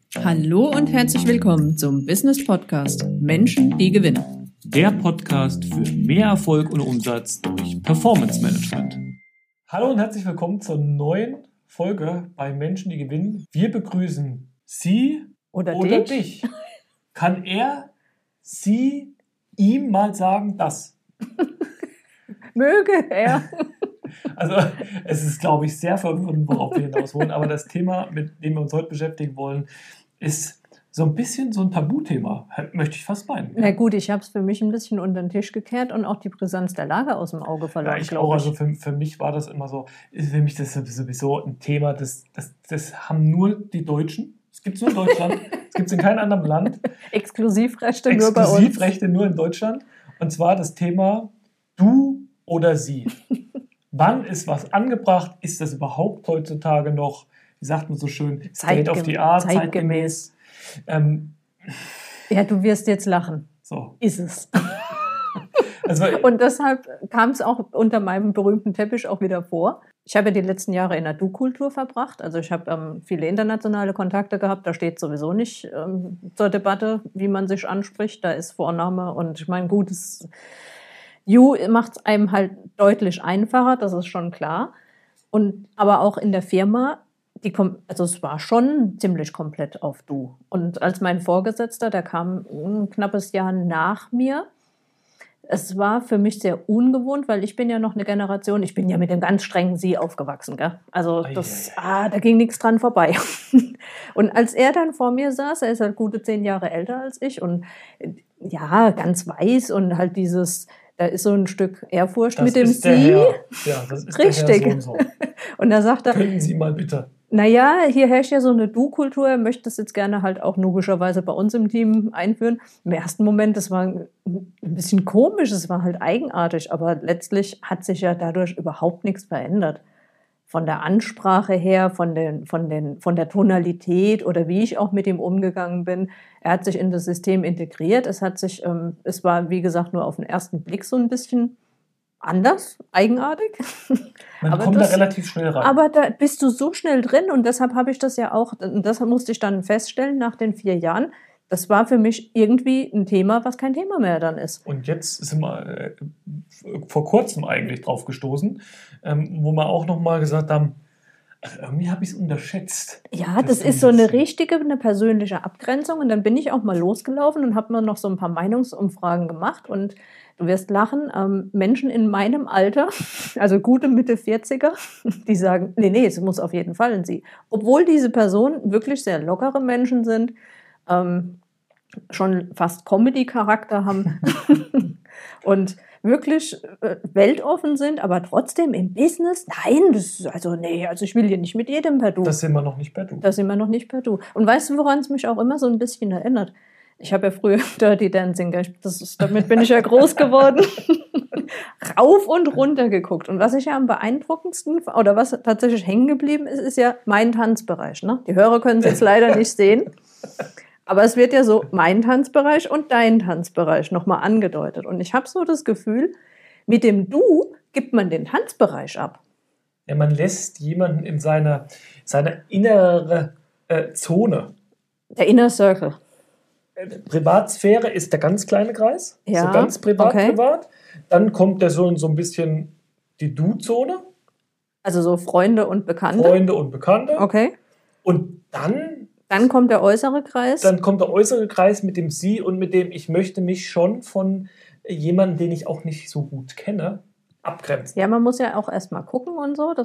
Hallo und herzlich willkommen zum Business Podcast Menschen, die gewinnen. Der Podcast für mehr Erfolg und Umsatz durch Performance Management. Hallo und herzlich willkommen zur neuen Folge bei Menschen, die gewinnen. Wir begrüßen Sie oder dich. Kann er, sie, ihm mal sagen, das? Möge er. Also es ist, glaube ich, sehr verwirrend, worauf wir hinaus wollen. Aber das Thema, mit dem wir uns heute beschäftigen wollen, ist so ein bisschen so ein Tabuthema, möchte ich fast meinen. Na gut, ich habe es für mich ein bisschen unter den Tisch gekehrt und auch die Brisanz der Lage aus dem Auge verloren. Ja, ich auch. Also für mich war das immer so, für mich das sowieso ein Thema, das haben nur die Deutschen. Es gibt es nur in Deutschland, es gibt es in keinem anderen Land. Exklusivrechte nur bei uns. Exklusivrechte nur in Deutschland. Und zwar das Thema du oder sie. Wann ist was angebracht? Ist das überhaupt heutzutage noch, wie sagt man so schön, State of the Art, zeitgemäß? Ja, du wirst jetzt lachen. So. Ist es. Also, und deshalb kam es auch unter meinem berühmten Teppich auch wieder vor. Ich habe ja die letzten Jahre in der Du-Kultur verbracht. Also ich habe viele internationale Kontakte gehabt. Da steht sowieso nicht zur Debatte, wie man sich anspricht. Da ist Vorname und ich meine, gutes You macht es einem halt deutlich einfacher, das ist schon klar. Aber auch in der Firma, also es war schon ziemlich komplett auf Du. Und als mein Vorgesetzter, der kam ein knappes Jahr nach mir, es war für mich sehr ungewohnt, weil ich bin ja noch eine Generation, ich bin ja mit dem ganz strengen Sie aufgewachsen, gell? Also da ging nichts dran vorbei. Und als er dann vor mir saß, er ist halt gute 10 Jahre älter als ich und ja, ganz weiß und halt da ist so ein Stück Ehrfurcht das mit dem ist Sie. Der Herr. Ja, das ist richtig. Der Herr so. Und da sagt er, können Sie mal bitte. Naja, hier herrscht ja so eine Du-Kultur, er möchte das jetzt gerne halt auch logischerweise bei uns im Team einführen. Im ersten Moment, das war ein bisschen komisch, es war halt eigenartig, aber letztlich hat sich ja dadurch überhaupt nichts verändert. Von der Ansprache her, von der Tonalität oder wie ich auch mit ihm umgegangen bin. Er hat sich in das System integriert. Es war, wie gesagt, nur auf den ersten Blick so ein bisschen anders, eigenartig. Man kommt da relativ schnell rein. Aber da bist du so schnell drin und deshalb habe ich das ja auch, das musste ich dann feststellen nach den 4 Jahren, das war für mich irgendwie ein Thema, was kein Thema mehr dann ist. Und jetzt sind wir vor kurzem eigentlich drauf gestoßen, wo wir auch nochmal gesagt haben, also irgendwie habe ich es unterschätzt. Ja, das ist so eine persönliche Abgrenzung und dann bin ich auch mal losgelaufen und habe mir noch so ein paar Meinungsumfragen gemacht und du wirst lachen, Menschen in meinem Alter, also gute Mitte 40er, die sagen, nee, es muss auf jeden Fall ein Sie. Obwohl diese Personen wirklich sehr lockere Menschen sind, schon fast Comedy-Charakter haben und wirklich weltoffen sind, aber trotzdem im Business, nein, also ich will hier nicht mit jedem per Du. Das sind wir noch nicht per Du. Und weißt du, woran es mich auch immer so ein bisschen erinnert? Ich habe ja früher Dirty Dancing, damit bin ich ja groß geworden, rauf und runter geguckt. Und was ich ja am beeindruckendsten, oder was tatsächlich hängen geblieben ist, ist ja mein Tanzbereich. Ne? Die Hörer können es jetzt leider nicht sehen, aber es wird ja so mein Tanzbereich und dein Tanzbereich nochmal angedeutet. Und ich habe so das Gefühl, mit dem Du gibt man den Tanzbereich ab. Ja, man lässt jemanden in seine innere Zone. Der Inner Circle. Privatsphäre ist der ganz kleine Kreis, ja, so ganz privat. Dann kommt so ein bisschen die Du-Zone. Also so Freunde und Bekannte. Okay. Und dann kommt der äußere Kreis. Dann kommt der äußere Kreis mit dem Sie und mit dem ich möchte mich schon von jemandem, den ich auch nicht so gut kenne, abgrenzen. Ja, man muss ja auch erstmal gucken und so.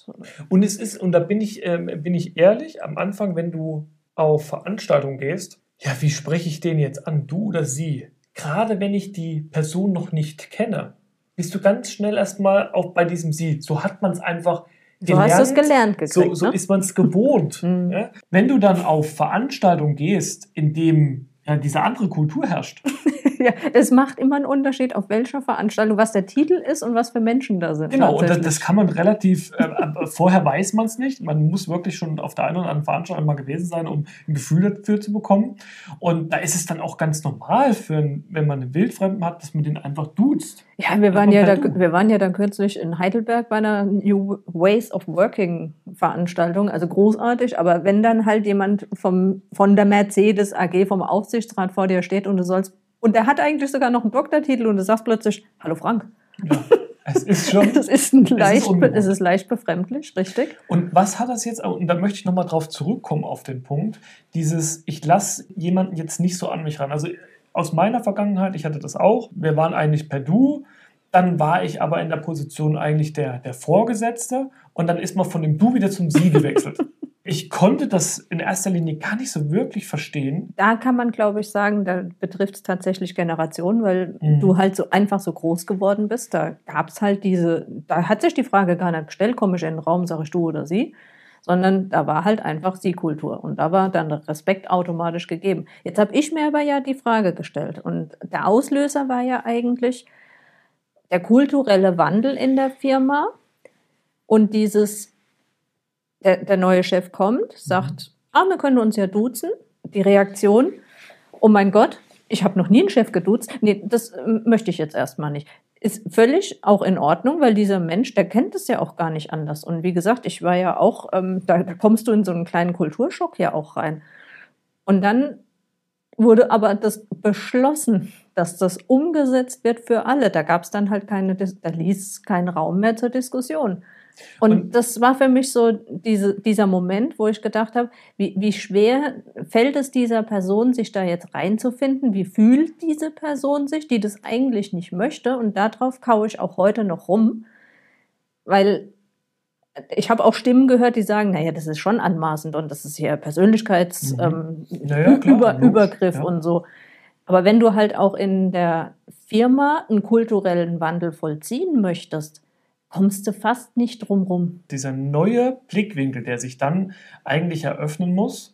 Und da bin ich ehrlich, am Anfang, wenn du auf Veranstaltungen gehst, ja, wie spreche ich den jetzt an, du oder sie? Gerade wenn ich die Person noch nicht kenne, bist du ganz schnell erstmal auch bei diesem Sie. So hat man es einfach gelernt. So hast du es gelernt gekriegt. So ist man es gewohnt. Ja? Wenn du dann auf Veranstaltungen gehst, in dem diese andere Kultur herrscht, Ja, es macht immer einen Unterschied, auf welcher Veranstaltung, was der Titel ist und was für Menschen da sind. Genau, und das kann man relativ, vorher weiß man es nicht. Man muss wirklich schon auf der einen oder anderen Veranstaltung mal gewesen sein, um ein Gefühl dafür zu bekommen. Und da ist es dann auch ganz normal, wenn man einen Wildfremden hat, dass man den einfach duzt. Ja, wir waren ja da kürzlich in Heidelberg bei einer New Ways of Working Veranstaltung, also großartig, aber wenn dann halt jemand von der Mercedes AG, vom Aufsichtsrat vor dir steht und der hat eigentlich sogar noch einen Doktortitel und du sagst plötzlich, hallo Frank. Ja, es ist schon. Es ist leicht befremdlich, richtig. Und was hat das jetzt, und da möchte ich nochmal drauf zurückkommen auf den Punkt, ich lasse jemanden jetzt nicht so an mich ran. Also aus meiner Vergangenheit, ich hatte das auch, wir waren eigentlich per Du, dann war ich aber in der Position eigentlich der Vorgesetzte und dann ist man von dem Du wieder zum Sie gewechselt. Ich konnte das in erster Linie gar nicht so wirklich verstehen. Da kann man, glaube ich, sagen, da betrifft es tatsächlich Generationen, weil du halt so einfach so groß geworden bist. Da gab es halt da hat sich die Frage gar nicht gestellt, komme ich in den Raum, sage ich du oder sie, sondern da war halt einfach Sie-Kultur und da war dann Respekt automatisch gegeben. Jetzt habe ich mir aber ja die Frage gestellt und der Auslöser war ja eigentlich der kulturelle Wandel in der Firma und der neue Chef kommt, sagt, wir können uns ja duzen. Die Reaktion, oh mein Gott, ich habe noch nie einen Chef geduzt. Nee, das möchte ich jetzt erstmal nicht. Ist völlig auch in Ordnung, weil dieser Mensch, der kennt es ja auch gar nicht anders. Und wie gesagt, ich war ja auch, da kommst du in so einen kleinen Kulturschock ja auch rein. Und dann wurde aber das beschlossen, dass das umgesetzt wird für alle. Da gab es dann halt da ließ keinen Raum mehr zur Diskussion. Und das war für mich so dieser Moment, wo ich gedacht habe, wie schwer fällt es dieser Person, sich da jetzt reinzufinden? Wie fühlt diese Person sich, die das eigentlich nicht möchte? Und darauf kaue ich auch heute noch rum, weil ich habe auch Stimmen gehört, die sagen, naja, das ist schon anmaßend und das ist hier Übergriff und so. Aber wenn du halt auch in der Firma einen kulturellen Wandel vollziehen möchtest, kommst du fast nicht drum rum. Dieser neue Blickwinkel, der sich dann eigentlich eröffnen muss,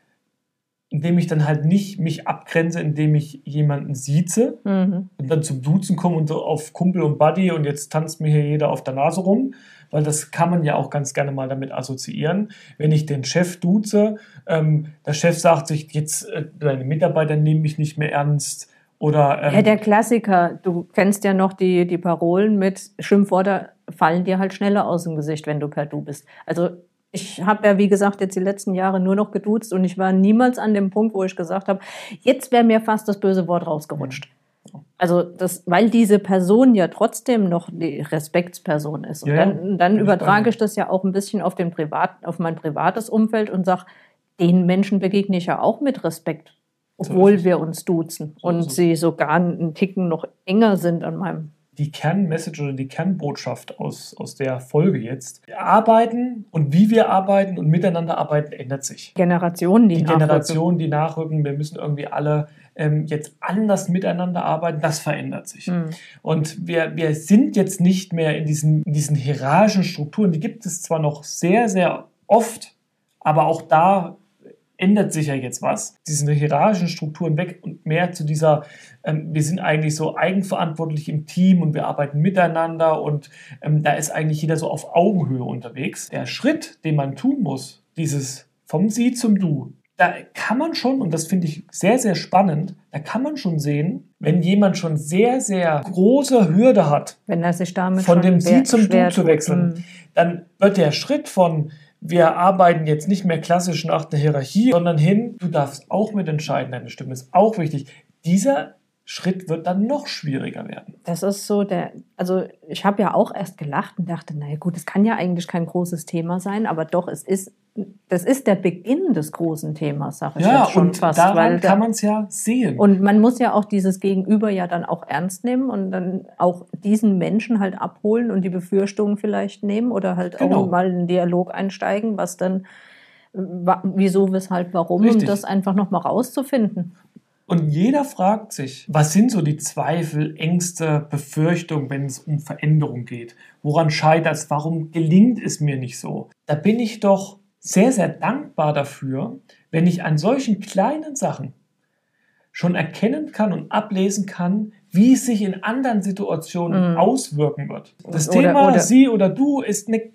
indem ich dann halt nicht mich abgrenze, indem ich jemanden sieze und dann zum Duzen komme und so auf Kumpel und Buddy und jetzt tanzt mir hier jeder auf der Nase rum, weil das kann man ja auch ganz gerne mal damit assoziieren. Wenn ich den Chef duze, der Chef sagt sich, jetzt deine Mitarbeiter nehmen mich nicht mehr ernst. Oder, der Klassiker, du kennst ja noch die Parolen mit Schimpfworte fallen dir halt schneller aus dem Gesicht, wenn du per Du bist. Also ich habe ja, wie gesagt, jetzt die letzten Jahre nur noch geduzt und ich war niemals an dem Punkt, wo ich gesagt habe, jetzt wäre mir fast das böse Wort rausgerutscht. Also weil diese Person ja trotzdem noch die Respektsperson ist. Und dann übertrage ich das ja auch ein bisschen auf mein privates Umfeld und sage, den Menschen begegne ich ja auch mit Respekt. Obwohl wir uns duzen und sie sogar einen Ticken noch enger sind an meinem. Die Kernmessage oder die Kernbotschaft aus der Folge jetzt. Wir arbeiten und wie wir arbeiten und miteinander arbeiten, ändert sich. Die Generationen, die nachrücken. Wir müssen irgendwie alle jetzt anders miteinander arbeiten. Das verändert sich. Und wir sind jetzt nicht mehr in diesen hierarchischen Strukturen. Die gibt es zwar noch sehr, sehr oft, aber auch da ändert sich ja jetzt was. Diese hierarchischen Strukturen weg und mehr zu dieser, wir sind eigentlich so eigenverantwortlich im Team und wir arbeiten miteinander und da ist eigentlich jeder so auf Augenhöhe unterwegs. Der Schritt, den man tun muss, dieses vom Sie zum Du, da kann man schon, und das finde ich sehr, sehr spannend, da kann man schon sehen, wenn jemand schon sehr, sehr große Hürde hat, wenn er sich damit von dem Sie zum Du zu wechseln, dann wird der Schritt von wir arbeiten jetzt nicht mehr klassisch nach der Hierarchie, sondern hin, du darfst auch mitentscheiden, deine Stimme ist auch wichtig. Dieser Schritt wird dann noch schwieriger werden. Das ist so also ich habe ja auch erst gelacht und dachte, naja gut, es kann ja eigentlich kein großes Thema sein, aber doch, das ist der Beginn des großen Themas, sage ich jetzt schon fast. Ja, und daran kann man es ja sehen. Und man muss ja auch dieses Gegenüber ja dann auch ernst nehmen und dann auch diesen Menschen halt abholen und die Befürchtungen vielleicht nehmen oder halt auch mal in den Dialog einsteigen, was dann, wieso, weshalb, warum, Richtig. um das einfach nochmal rauszufinden. Und jeder fragt sich, was sind so die Zweifel, Ängste, Befürchtungen, wenn es um Veränderung geht? Woran scheitert es? Warum gelingt es mir nicht so? Da bin ich doch sehr, sehr dankbar dafür, wenn ich an solchen kleinen Sachen schon erkennen kann und ablesen kann, wie es sich in anderen Situationen auswirken wird. Das Thema Sie oder Du ist ein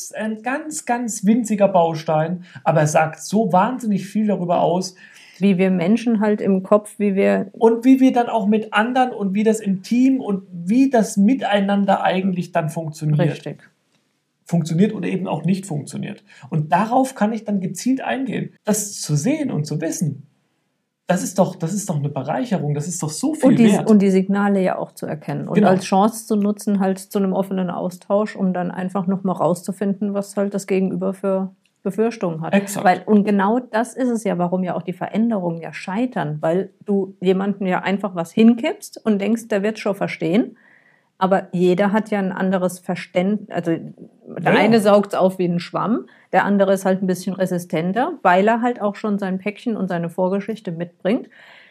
ganz winziger Baustein, aber es sagt so wahnsinnig viel darüber aus, wie wir Menschen halt im Kopf, wie wir dann auch mit anderen und wie das im Team und wie das Miteinander eigentlich dann funktioniert. Richtig. Funktioniert oder eben auch nicht funktioniert. Und darauf kann ich dann gezielt eingehen. Das zu sehen und zu wissen, das ist doch eine Bereicherung, das ist doch so viel wert. Und die Signale ja auch zu erkennen und als Chance zu nutzen, halt zu einem offenen Austausch, um dann einfach nochmal rauszufinden, was halt das Gegenüber für Befürchtungen hat. Exakt. Und genau das ist es ja, warum ja auch die Veränderungen ja scheitern, weil du jemandem ja einfach was hinkippst und denkst, der wird es schon verstehen. Aber jeder hat ja ein anderes Verständnis. Also der eine saugt es auf wie ein Schwamm, der andere ist halt ein bisschen resistenter, weil er halt auch schon sein Päckchen und seine Vorgeschichte mitbringt.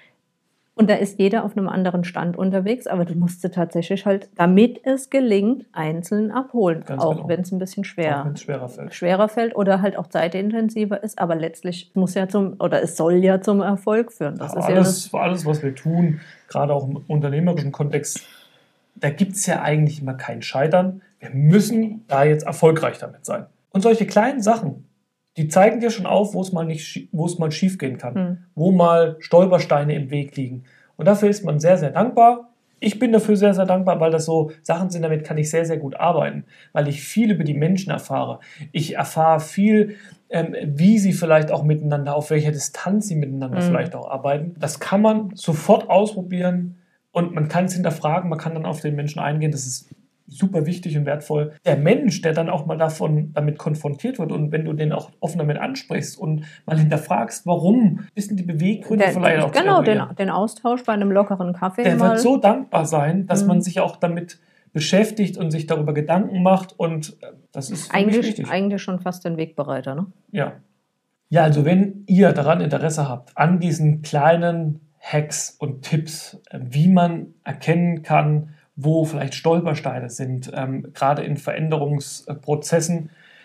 Und da ist jeder auf einem anderen Stand unterwegs, aber du musst sie tatsächlich halt, damit es gelingt, einzeln abholen. Ganz auch genau. wenn es ein bisschen schwerer fällt oder halt auch zeitintensiver ist, aber letztlich es soll ja zum Erfolg führen. Das ist alles, was wir tun, gerade auch im unternehmerischen Kontext, da gibt es ja eigentlich immer kein Scheitern. Wir müssen da jetzt erfolgreich damit sein. Und solche kleinen Sachen, die zeigen dir schon auf, wo es mal schief gehen kann, wo mal Stolpersteine im Weg liegen. Und dafür ist man sehr, sehr dankbar. Ich bin dafür sehr, sehr dankbar, weil das so Sachen sind, damit kann ich sehr, sehr gut arbeiten, weil ich viel über die Menschen erfahre. Ich erfahre viel, wie sie vielleicht auch miteinander, auf welcher Distanz sie miteinander vielleicht auch arbeiten. Das kann man sofort ausprobieren. Und man kann es hinterfragen, man kann dann auf den Menschen eingehen, das ist super wichtig und wertvoll. Der Mensch, der dann auch mal damit konfrontiert wird und wenn du den auch offen damit ansprichst und mal hinterfragst, warum, wissen die Beweggründe vielleicht auch genau, den Austausch bei einem lockeren Kaffee. Der wird so dankbar sein, dass man sich auch damit beschäftigt und sich darüber Gedanken macht und das ist eigentlich schon fast ein Wegbereiter, ne? Ja. Ja, also wenn ihr daran Interesse habt, an diesen kleinen Hacks und Tipps, wie man erkennen kann, wo vielleicht Stolpersteine sind, gerade in Veränderungsprozessen,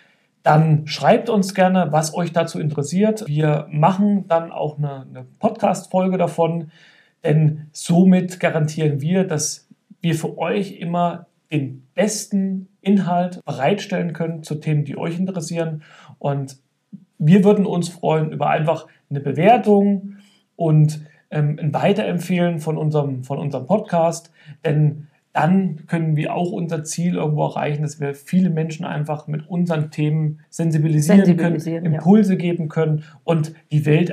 dann schreibt uns gerne, was euch dazu interessiert. Wir machen dann auch eine Podcast-Folge davon, denn somit garantieren wir, dass wir für euch immer den besten Inhalt bereitstellen können zu Themen, die euch interessieren. Und wir würden uns freuen über einfach eine Bewertung und ein Weiterempfehlen von unserem Podcast, denn dann können wir auch unser Ziel irgendwo erreichen, dass wir viele Menschen einfach mit unseren Themen sensibilisieren können, Impulse geben können und die Welt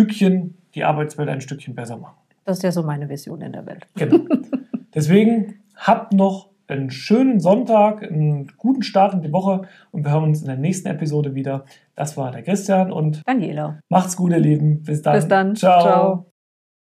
die Arbeitswelt ein Stückchen besser machen. Das ist ja so meine Vision in der Welt. Genau. Deswegen habt noch einen schönen Sonntag, einen guten Start in die Woche und wir hören uns in der nächsten Episode wieder. Das war der Christian und Daniela. Macht's gut, ihr Lieben. Bis dann. Bis dann. Ciao.